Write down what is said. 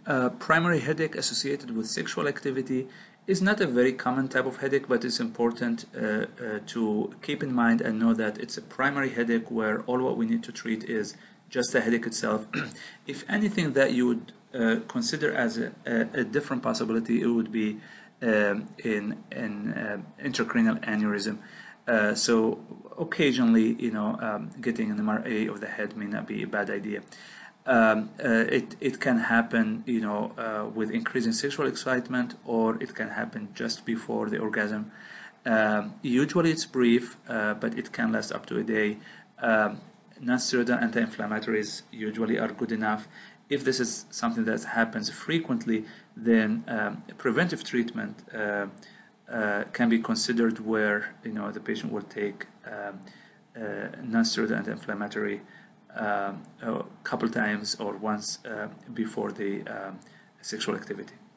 Primary headache associated with sexual activity is not a very common type of headache, but it's important to keep in mind and know that it's a primary headache where all what we need to treat is just the headache itself. If anything that you would consider as a different possibility, it would be in intracranial aneurysm. So occasionally, getting an MRI of the head may not be a bad idea. It can happen, with increasing sexual excitement, or it can happen just before the orgasm. Usually it's brief, but it can last up to a day. Non-steroidal anti-inflammatories usually are good enough. If this is something that happens frequently, then preventive treatment can be considered, where the patient will take non-steroidal anti-inflammatory a couple times or once before the sexual activity.